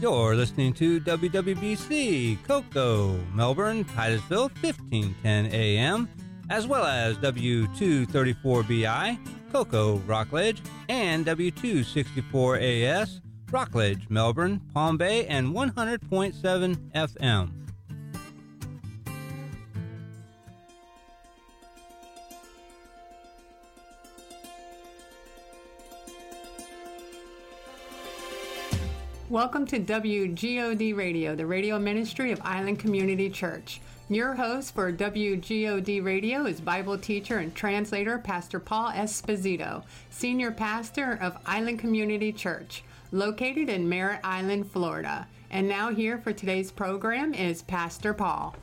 You're listening to WWBC, Cocoa, Melbourne, Titusville, 1510 AM, as well as W234BI, Cocoa, Rockledge, and W264AS, Rockledge, Melbourne, Palm Bay, and 100.7 FM. Welcome to WGOD Radio, the radio ministry of Island Community Church. Your host for WGOD Radio is Bible teacher and translator Pastor Paul Esposito, senior pastor of Island Community Church, located in Merritt Island, Florida. And now here for today's program is Pastor Paul.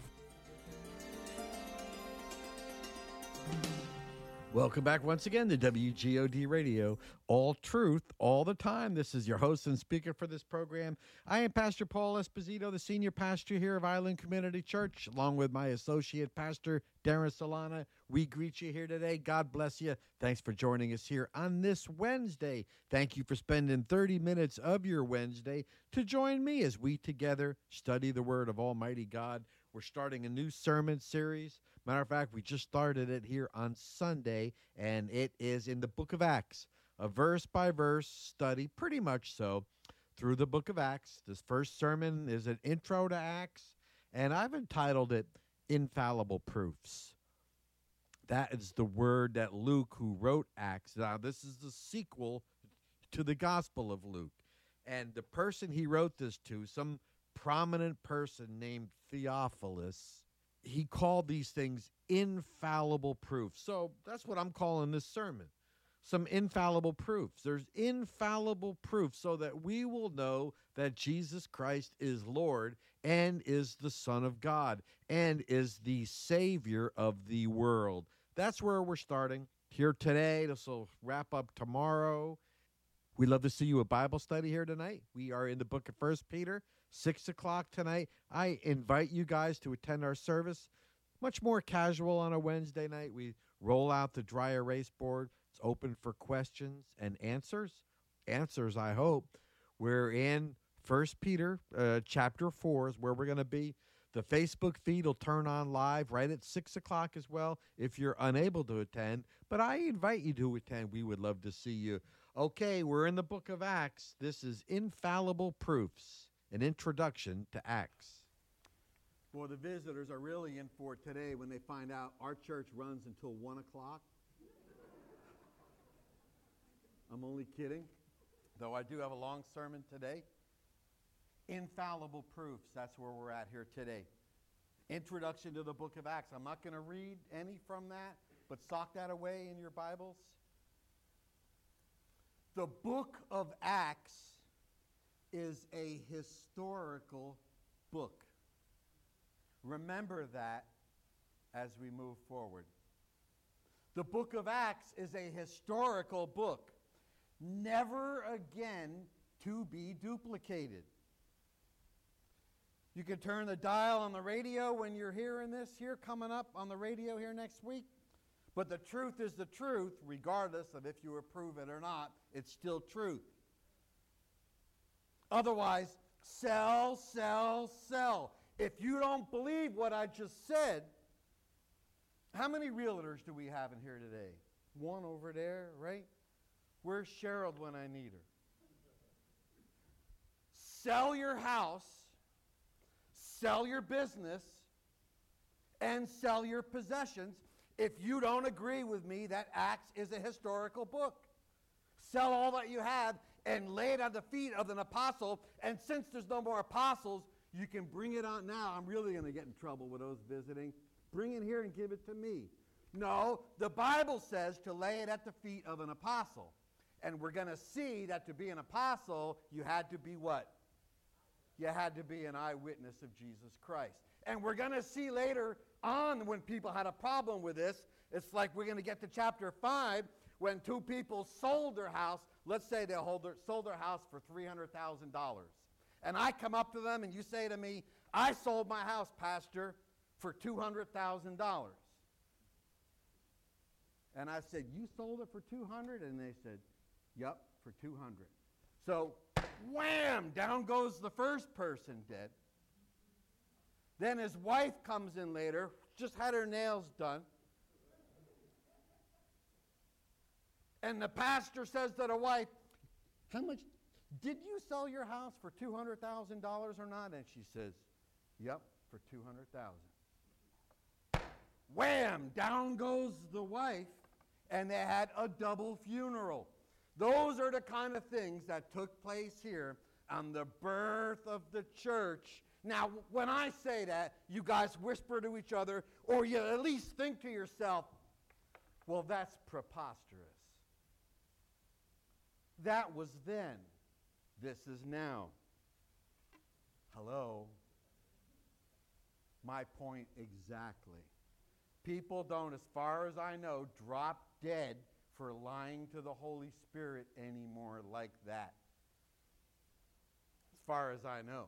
Welcome back once again to WGOD Radio, all truth, all the time. This is your host and speaker for this program. I am Pastor Paul Esposito, the senior pastor here of Island Community Church, along with my associate pastor, Darren Solana. We greet you here today. God bless you. Thanks for joining us here on this Wednesday. Thank you for spending 30 minutes of your Wednesday to join me as we together study the Word of Almighty God. We're starting a new sermon series. Matter of fact, we just started it here on Sunday, and it is in the book of Acts, a verse-by-verse study, pretty much so, through the book of Acts. This first sermon is an intro to Acts, and I've entitled it Infallible Proofs. That is the word that Luke, who wrote Acts, now this is the sequel to the Gospel of Luke, and the person he wrote this to, some prominent person named Theophilus, he called these things infallible proofs. So that's what I'm calling this sermon. Some infallible proofs. There's infallible proofs so that we will know that Jesus Christ is Lord and is the Son of God and is the Savior of the world. That's where we're starting here today. This will wrap up tomorrow. We'd love to see you at Bible study here tonight. We are in the book of 1 Peter, 6 o'clock tonight. I invite you guys to attend our service. Much more casual on a Wednesday night. We roll out the dry erase board. It's open for questions and answers. Answers, I hope. We're in 1 Peter chapter 4 is where we're going to be. The Facebook feed will turn on live right at 6 o'clock as well if you're unable to attend. But I invite you to attend. We would love to see you. Okay, we're in the book of Acts. This is Infallible Proofs, an introduction to Acts. Well, the visitors are really in for it today when they find out our church runs until 1 o'clock. I'm only kidding, though I do have a long sermon today. Infallible Proofs, that's where we're at here today. Introduction to the book of Acts. I'm not going to read any from that, but sock that away in your Bibles. The book of Acts is a historical book. Remember that as we move forward. The book of Acts is a historical book, never again to be duplicated. You can turn the dial on the radio when you're hearing this here coming up on the radio here next week. But the truth is the truth, regardless of if you approve it or not. It's still truth. Otherwise, sell, sell, sell. If you don't believe what I just said, how many realtors do we have in here today? One over there, right? Where's Cheryl when I need her? Sell your house, sell your business, and sell your possessions. If you don't agree with me that Acts is a historical book, sell all that you have and lay it at the feet of an apostle. And since there's no more apostles, you can bring it on now. I'm really going to get in trouble with those visiting. Bring it here and give it to me. No, the Bible says to lay it at the feet of an apostle. And we're going to see that to be an apostle, you had to be what? You had to be an eyewitness of Jesus Christ. And we're going to see later on when people had a problem with this, it's like we're going to get to chapter 5 when two people sold their house. Let's say they sold their house for $300,000. And I come up to them and you say to me, I sold my house, Pastor, for $200,000. And I said, you sold it for $200,000? And they said, yep, for $200,000. So, wham, down goes the first person dead. Then his wife comes in later, just had her nails done. And the pastor says to the wife, how much, did you sell your house for $200,000 or not? And she says, yep, for $200,000. Wham, down goes the wife, and they had a double funeral. Those are the kind of things that took place here on the birth of the church. Now, when I say that, you guys whisper to each other, or you at least think to yourself, well, that's preposterous. That was then. This is now. Hello? My point exactly. People don't, as far as I know, drop dead for lying to the Holy Spirit anymore like that. As far as I know.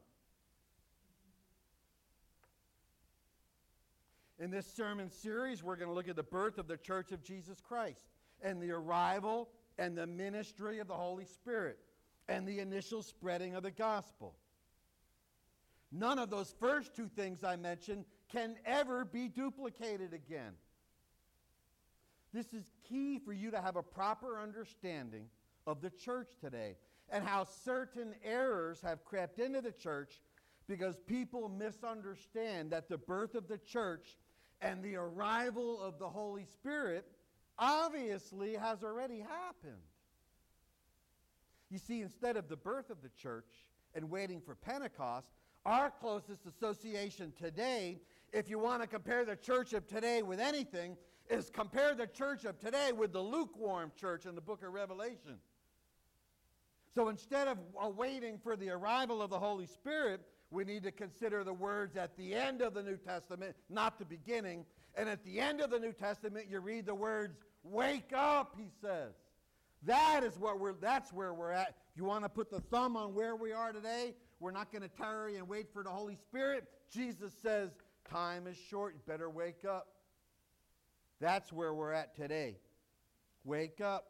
In this sermon series, we're going to look at the birth of the Church of Jesus Christ and the arrival and the ministry of the Holy Spirit and the initial spreading of the gospel. None of those first two things I mentioned can ever be duplicated again. This is key for you to have a proper understanding of the church today and how certain errors have crept into the church because people misunderstand that the birth of the church and the arrival of the Holy Spirit obviously has already happened. You see, instead of the birth of the church and waiting for Pentecost, our closest association today, if you want to compare the church of today with anything, is compare the church of today with the lukewarm church in the book of Revelation. So instead of waiting for the arrival of the Holy Spirit, we need to consider the words at the end of the New Testament, not the beginning. And at the end of the New Testament, you read the words, wake up, he says. That's where we're at. If you want to put the thumb on where we are today, we're not going to tarry and wait for the Holy Spirit. Jesus says, time is short, you better wake up. That's where we're at today. Wake up.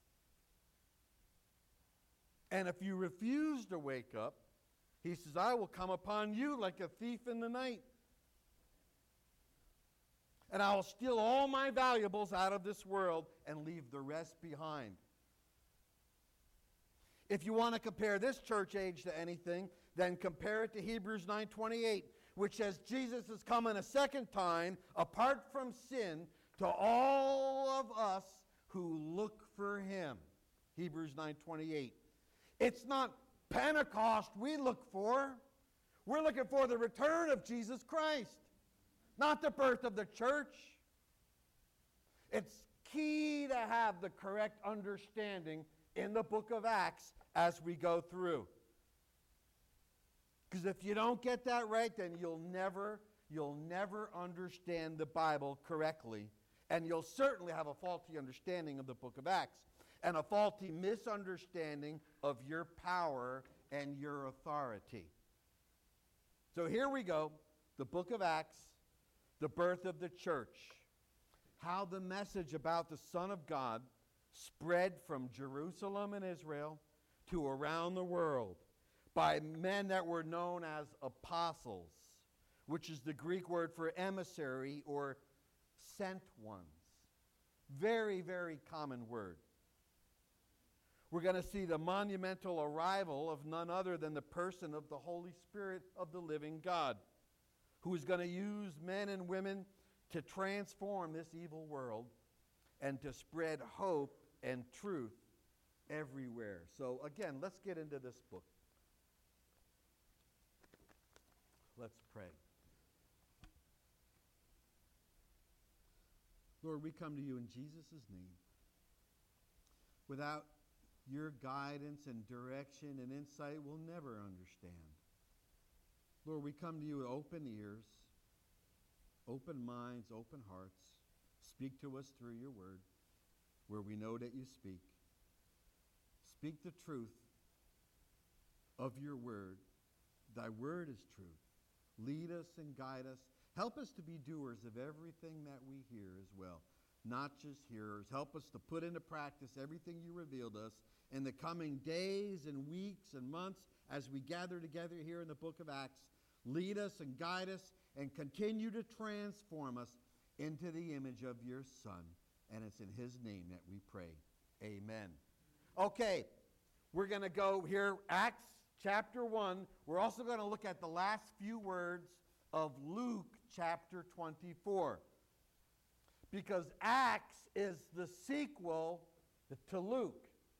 And if you refuse to wake up, he says, I will come upon you like a thief in the night. And I will steal all my valuables out of this world and leave the rest behind. If you want to compare this church age to anything, then compare it to Hebrews 9:28, which says Jesus is coming a second time apart from sin to all of us who look for him. Hebrews 9:28. It's not Pentecost we look for. We're looking for the return of Jesus Christ, not the birth of the church. It's key to have the correct understanding in the book of Acts as we go through. Because if you don't get that right, then you'll never understand the Bible correctly. And you'll certainly have a faulty understanding of the book of Acts and a faulty misunderstanding of your power and your authority. So here we go, the book of Acts, the birth of the church, how the message about the Son of God spread from Jerusalem and Israel to around the world by men that were known as apostles, which is the Greek word for emissary or sent ones. Very, very common word. We're going to see the monumental arrival of none other than the person of the Holy Spirit of the living God, who is going to use men and women to transform this evil world and to spread hope and truth everywhere. So again, let's get into this book. Let's pray. Lord, we come to you in Jesus' name. Without your guidance and direction and insight, we'll never understand. Lord, we come to you with open ears, open minds, open hearts. Speak to us through your word, where we know that you speak. Speak the truth of your word. Thy word is truth. Lead us and guide us. Help us to be doers of everything that we hear as well. not just hearers. Help us to put into practice everything you revealed us in the coming days and weeks and months as we gather together here in the book of Acts. Lead us and guide us and continue to transform us into the image of your Son. And it's in his name that we pray. Amen. Okay, we're going to go here, Acts chapter 1. We're also going to look at the last few words of Luke chapter 24. Because Acts is the sequel to Luke.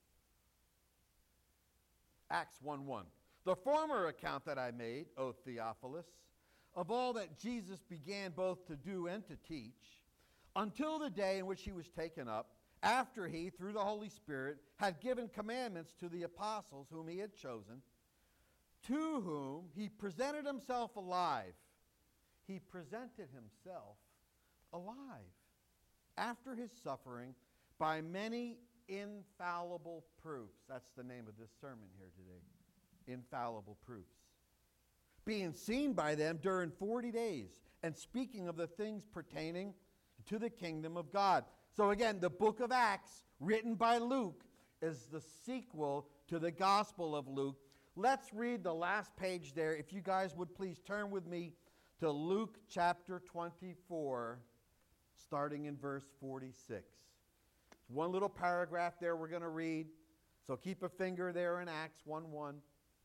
Acts 1:1. The former account that I made, O Theophilus, of all that Jesus began both to do and to teach, until the day in which he was taken up, after he, through the Holy Spirit, had given commandments to the apostles whom he had chosen, to whom he presented himself alive. He presented himself alive after his suffering by many infallible proofs. That's the name of this sermon here today. Infallible proofs. Being seen by them during 40 days and speaking of the things pertaining to the kingdom of God. So again, the book of Acts, written by Luke, is the sequel to the Gospel of Luke. Let's read the last page there. If you guys would please turn with me to Luke chapter 24, starting in verse 46. One little paragraph there we're going to read. So keep a finger there in Acts 1:1.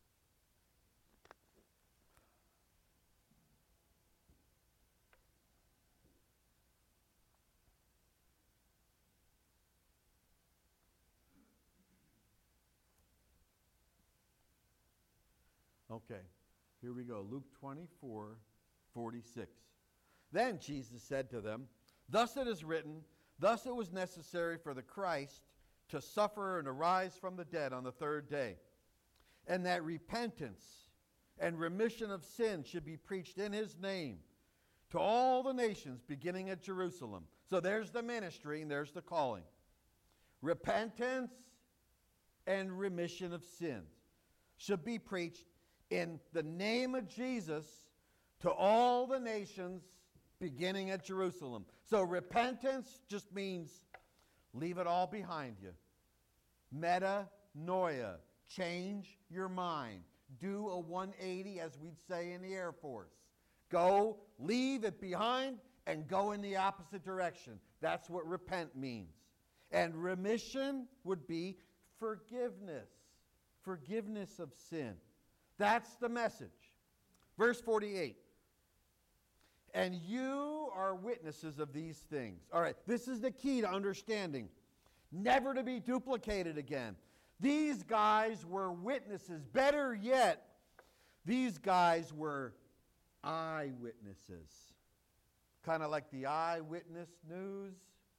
Okay, here we go. Luke 24:46. Then Jesus said to them, "Thus it is written, thus it was necessary for the Christ to suffer and arise from the dead on the third day, and that repentance and remission of sin should be preached in his name to all the nations, beginning at Jerusalem." So there's the ministry and there's the calling. Repentance and remission of sins should be preached in the name of Jesus to all the nations, beginning at Jerusalem. So repentance just means leave it all behind you. Metanoia, change your mind. Do a 180, as we'd say in the Air Force. Go, leave it behind, and go in the opposite direction. That's what repent means. And remission would be forgiveness. Forgiveness of sin. That's the message. Verse 48. And you are witnesses of these things. All right, this is the key to understanding. Never to be duplicated again. These guys were witnesses. Better yet, these guys were eyewitnesses. Kind of like the eyewitness news.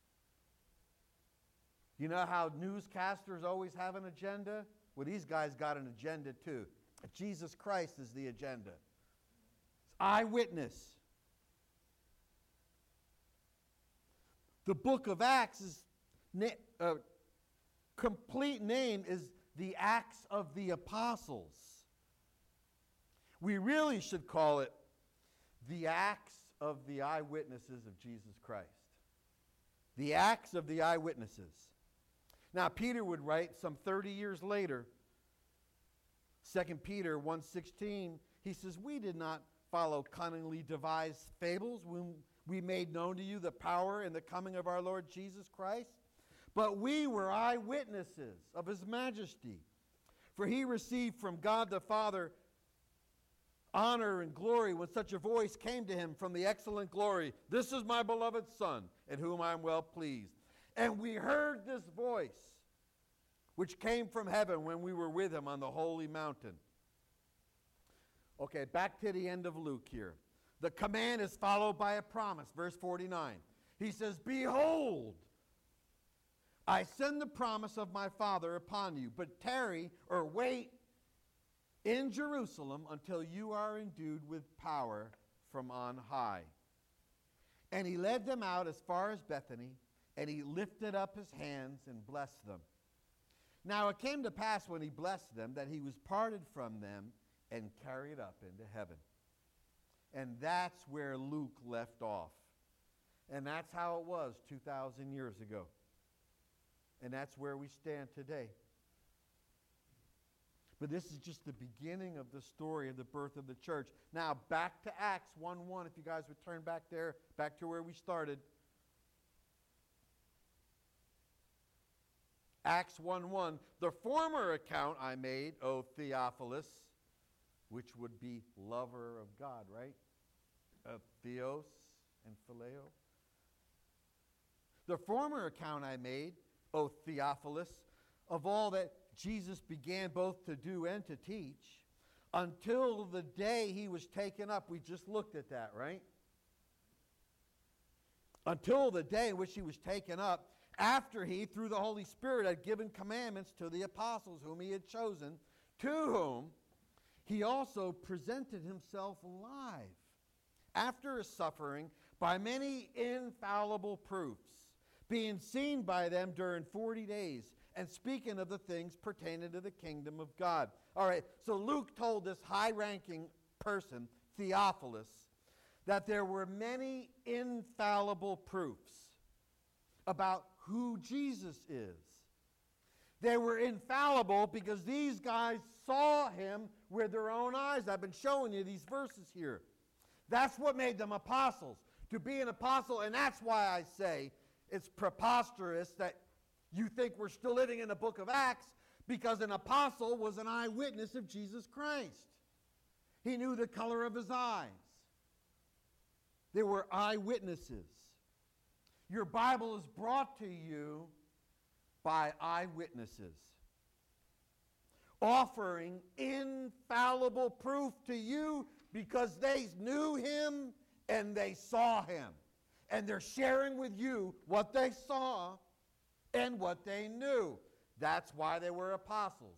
You know how newscasters always have an agenda? Well, these guys got an agenda too. Jesus Christ is the agenda. It's eyewitness. The book of Acts is complete name is the Acts of the Apostles. We really should call it the Acts of the Eyewitnesses of Jesus Christ. The Acts of the Eyewitnesses. Now, Peter would write some 30 years later, 2 Peter 1:16, he says, "We did not follow cunningly devised fables when we made known to you the power and the coming of our Lord Jesus Christ, but we were eyewitnesses of his majesty. For he received from God the Father honor and glory when such a voice came to him from the excellent glory, 'This is my beloved Son, in whom I am well pleased.' And we heard this voice, which came from heaven when we were with him on the holy mountain." Okay, back to the end of Luke here. The command is followed by a promise. Verse 49. He says, "Behold, I send the promise of my Father upon you, but tarry or wait in Jerusalem until you are endued with power from on high." And he led them out as far as Bethany, and he lifted up his hands and blessed them. Now it came to pass when he blessed them that he was parted from them and carried up into heaven. And that's where Luke left off. And that's how it was 2,000 years ago. And that's where we stand today. But this is just the beginning of the story of the birth of the church. Now, back to Acts 1:1, if you guys would turn back there, back to where we started. Acts 1:1, the former account I made, O Theophilus, which would be lover of God, right? Theos and phileo. The former account I made, O Theophilus, of all that Jesus began both to do and to teach, until the day he was taken up. We just looked at that, right? Until the day in which he was taken up, after he, through the Holy Spirit, had given commandments to the apostles whom he had chosen, to whom he also presented himself alive, after his suffering, by many infallible proofs, being seen by them during 40 days, and speaking of the things pertaining to the kingdom of God. All right, so Luke told this high-ranking person, Theophilus, that there were many infallible proofs about who Jesus is. They were infallible because these guys saw him with their own eyes. I've been showing you these verses here. That's what made them apostles. To be an apostle, and that's why I say it's preposterous that you think we're still living in the book of Acts, because an apostle was an eyewitness of Jesus Christ. He knew the color of his eyes. They were eyewitnesses. Your Bible is brought to you by eyewitnesses, offering infallible proof to you because they knew him and they saw him. And they're sharing with you what they saw and what they knew. That's why they were apostles.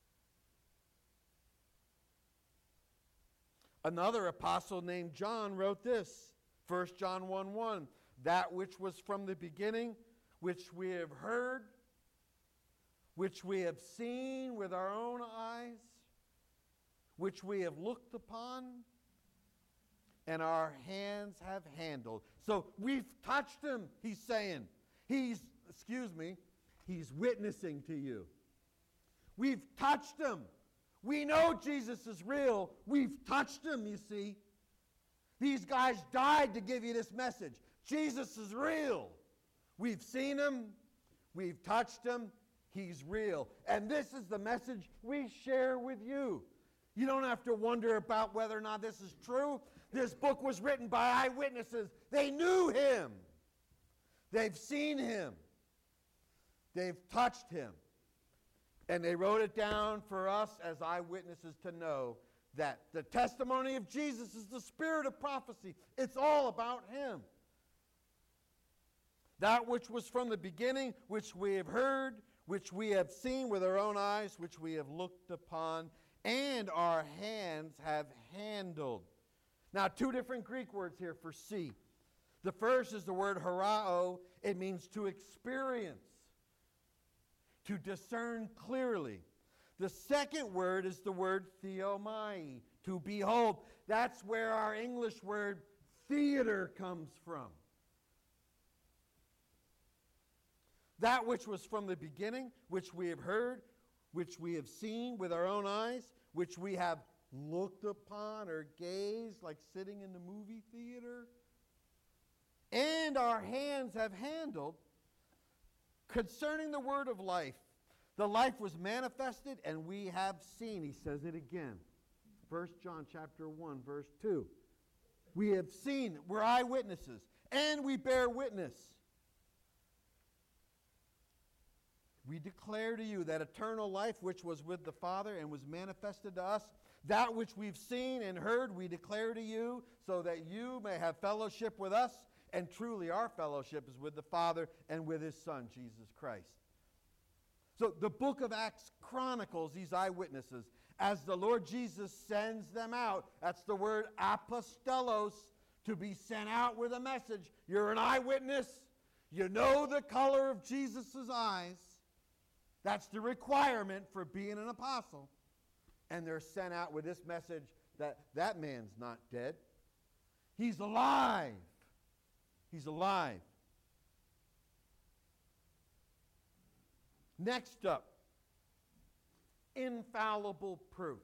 Another apostle named John wrote this, 1 John 1:1, that which was from the beginning, which we have heard, which we have seen with our own eyes, which we have looked upon, and our hands have handled. So we've touched him, he's saying. He's witnessing to you. We've touched him. We know Jesus is real. We've touched him, you see. These guys died to give you this message. Jesus is real. We've seen him. We've touched him. He's real. And this is the message we share with you. You don't have to wonder about whether or not this is true. This book was written by eyewitnesses. They knew him. They've seen him. They've touched him. And they wrote it down for us as eyewitnesses to know that the testimony of Jesus is the spirit of prophecy. It's all about him. That which was from the beginning, which we have heard, which we have seen with our own eyes, which we have looked upon, and our hands have handled. Now, two different Greek words here for see. The first is the word horao. It means to experience, to discern clearly. The second word is the word theomai, to behold. That's where our English word theater comes from. That which was from the beginning, which we have heard, which we have seen with our own eyes, which we have looked upon or gazed like sitting in the movie theater, and our hands have handled concerning the word of life. The life was manifested, and we have seen. He says it again. 1 John chapter 1, verse 2. We have seen. We're eyewitnesses, and we bear witness. We declare to you that eternal life which was with the Father and was manifested to us, that which we've seen and heard, we declare to you, so that you may have fellowship with us. And truly our fellowship is with the Father and with his Son, Jesus Christ. So the book of Acts chronicles these eyewitnesses as the Lord Jesus sends them out. That's the word apostolos, to be sent out with a message. You're an eyewitness. You know the color of Jesus' eyes. That's the requirement for being an apostle. And they're sent out with this message that that man's not dead. He's alive. He's alive. Next up, infallible proofs.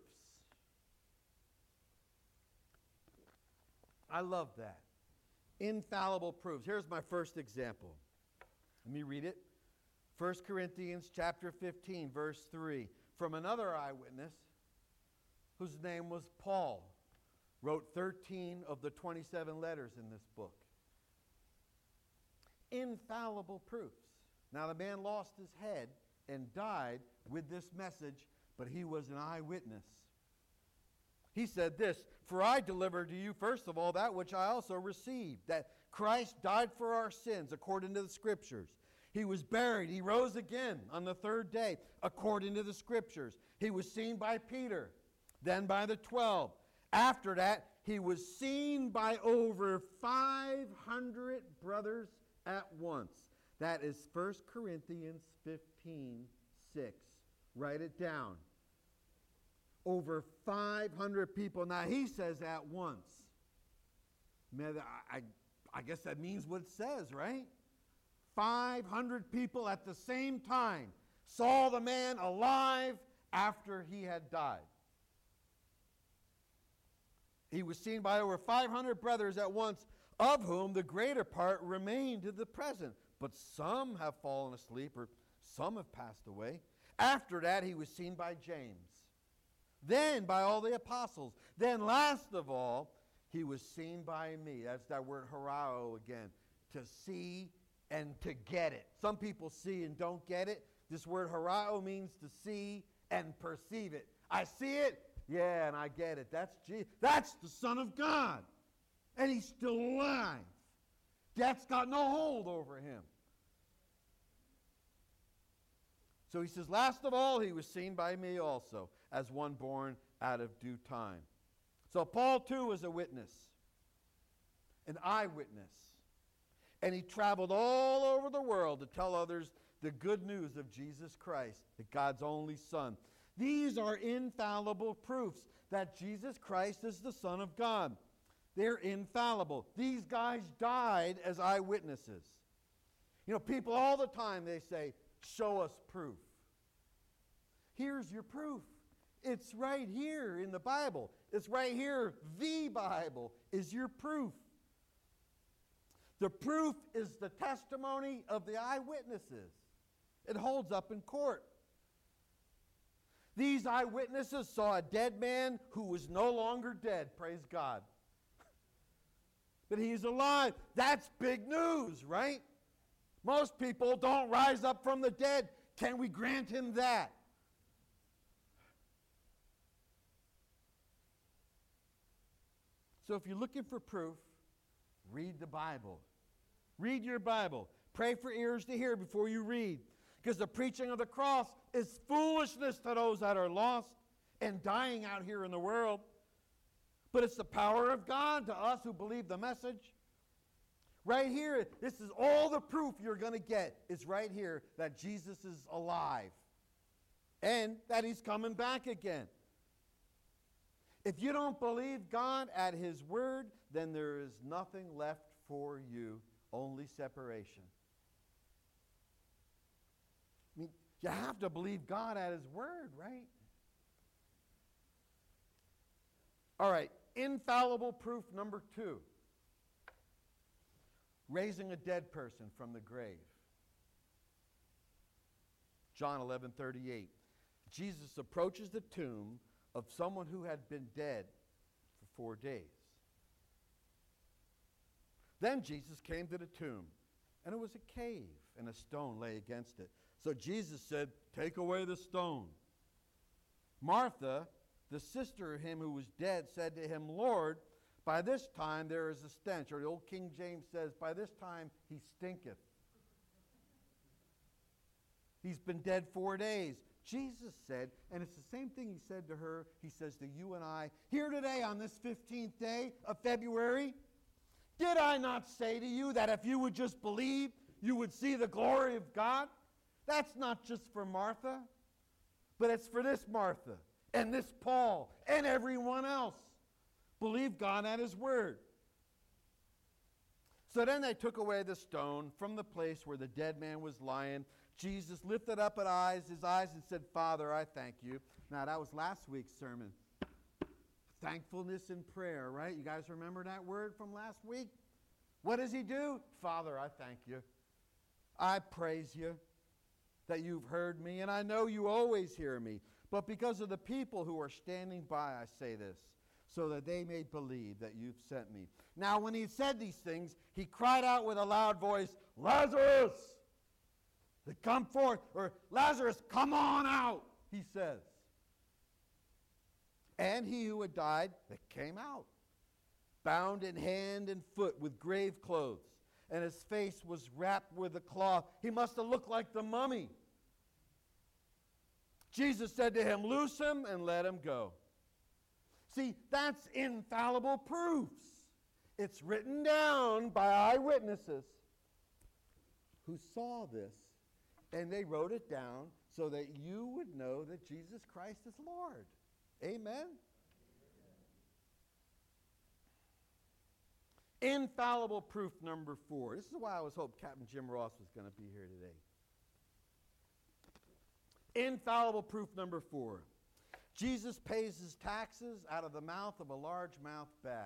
I love that. Infallible proofs. Here's my first example. Let me read it. 1 Corinthians chapter 15, verse 3. From another eyewitness, whose name was Paul, wrote 13 of the 27 letters in this book. Infallible proofs. Now the man lost his head and died with this message, but he was an eyewitness. He said this, "For I delivered to you first of all that which I also received, that Christ died for our sins according to the Scriptures. He was buried. He rose again on the third day according to the Scriptures. He was seen by Peter, then by the 12. After that, he was seen by over 500 brothers at once." That is 1 Corinthians 15:6. Write it down. Over 500 people. Now he says at once. Man, I guess that means what it says, right? 500 people at the same time saw the man alive after he had died. He was seen by over 500 brothers at once, of whom the greater part remain to the present. But some have fallen asleep, or some have passed away. After that, he was seen by James. Then by all the apostles. Then last of all, he was seen by me. That's that word horao again. To see and to get it. Some people see and don't get it. This word horao means to see and perceive it. I see it, yeah, and I get it. That's Jesus. That's the Son of God. And he's still alive. Death's got no hold over him. So he says, last of all, he was seen by me also, as one born out of due time. So Paul, too, was a witness, an eyewitness. And he traveled all over the world to tell others the good news of Jesus Christ, that God's only Son. These are infallible proofs that Jesus Christ is the Son of God. They're infallible. These guys died as eyewitnesses. You know, people all the time, they say, show us proof. Here's your proof. It's right here in the Bible. It's right here. The Bible is your proof. The proof is the testimony of the eyewitnesses. It holds up in court. These eyewitnesses saw a dead man who was no longer dead, praise God. But he's alive. That's big news, right? Most people don't rise up from the dead. Can we grant him that? So if you're looking for proof, read the Bible. Read your Bible. Pray for ears to hear before you read. Because the preaching of the cross is foolishness to those that are lost and dying out here in the world. But it's the power of God to us who believe the message. Right here, this is all the proof you're going to get. It's right here that Jesus is alive and that he's coming back again. If you don't believe God at his word, then there is nothing left for you, only separation. I mean, you have to believe God at his word, right? All right, infallible proof number 2. Raising a dead person from the grave. John 11:38. Jesus approaches the tomb of someone who had been dead for 4 days. Then Jesus came to the tomb, and it was a cave, and a stone lay against it. So Jesus said, "Take away the stone." Martha, the sister of him who was dead, said to him, "Lord, by this time there is a stench." Or the old King James says, "By this time he stinketh." He's been dead 4 days. Jesus said, and it's the same thing he said to her, he says to you and I, here today on this 15th day of February, did I not say to you that if you would just believe, you would see the glory of God? That's not just for Martha, but it's for this Martha and this Paul and everyone else. Believe God at his word. So then they took away the stone from the place where the dead man was lying. Jesus lifted up his eyes and said, Father, I thank you. Now, that was last week's sermon. Thankfulness and prayer, right? You guys remember that word from last week? What does he do? Father, I thank you. I praise you that you've heard me, and I know you always hear me. But because of the people who are standing by, I say this, so that they may believe that you've sent me. Now, when he said these things, he cried out with a loud voice, Lazarus, come forth, or Lazarus, come on out, he says. And he who had died, that came out, bound in hand and foot with grave clothes, and his face was wrapped with a cloth. He must have looked like the mummy. Jesus said to him, loose him and let him go. See, that's infallible proofs. It's written down by eyewitnesses who saw this, and they wrote it down so that you would know that Jesus Christ is Lord. Amen? Infallible proof number 4. This is why I was hoping Captain Jim Ross was going to be here today. Infallible proof number 4. Jesus pays his taxes out of the mouth of a largemouth bass.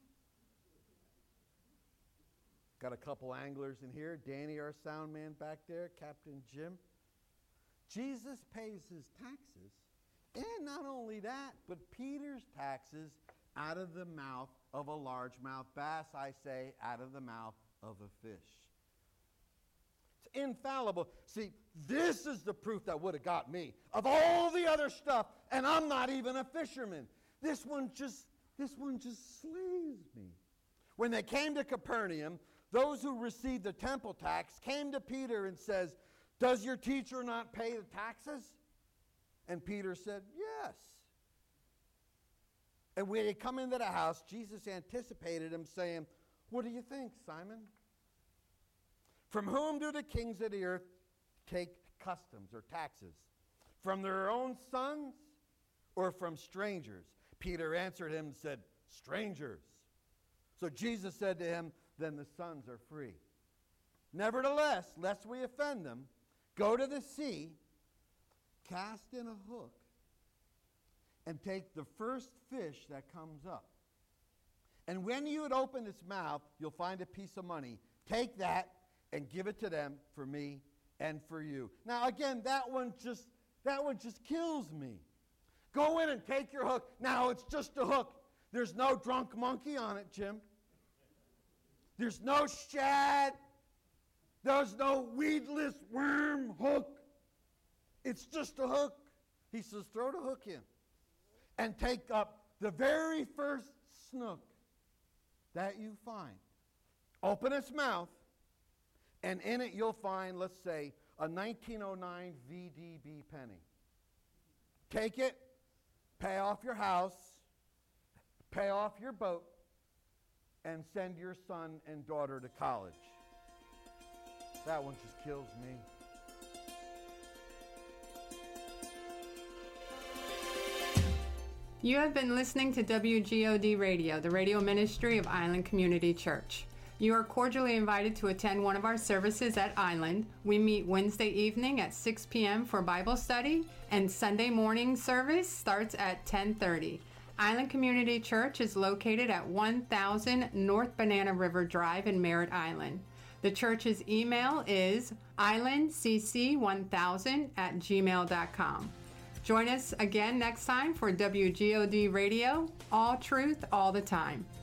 Got a couple anglers in here. Danny, our sound man back there, Captain Jim. Jesus pays his taxes, and not only that, but Peter's taxes out of the mouth of a largemouth bass, I say, out of the mouth of a fish. It's infallible. See, this is the proof that would have got me. Of all the other stuff, and I'm not even a fisherman. This one just slays me. When they came to Capernaum, those who received the temple tax came to Peter and says, does your teacher not pay the taxes? And Peter said, yes. And when they come into the house, Jesus anticipated him, saying, what do you think, Simon? From whom do the kings of the earth take customs or taxes? From their own sons or from strangers? Peter answered him and said, strangers. So Jesus said to him, then the sons are free. Nevertheless, lest we offend them, go to the sea, cast in a hook, and take the first fish that comes up. And when you had opened its mouth, you'll find a piece of money. Take that and give it to them for me and for you. Now again, that one just kills me. Go in and take your hook. Now it's just a hook. There's no drunk monkey on it, Jim. There's no shad. There's no weedless worm hook. It's just a hook. He says, throw the hook in and take up the very first snook that you find. Open its mouth, and in it you'll find, let's say, a 1909 VDB penny. Take it, pay off your house, pay off your boat, and send your son and daughter to college. That one just kills me. You have been listening to WGOD Radio, the radio ministry of Island Community Church. You are cordially invited to attend one of our services at Island. We meet Wednesday evening at 6 p.m. for Bible study, and Sunday morning service starts at 10:30. Island Community Church is located at 1000 North Banana River Drive in Merritt Island. The church's email is islandcc1000@gmail.com. Join us again next time for WGOD Radio, all truth, all the time.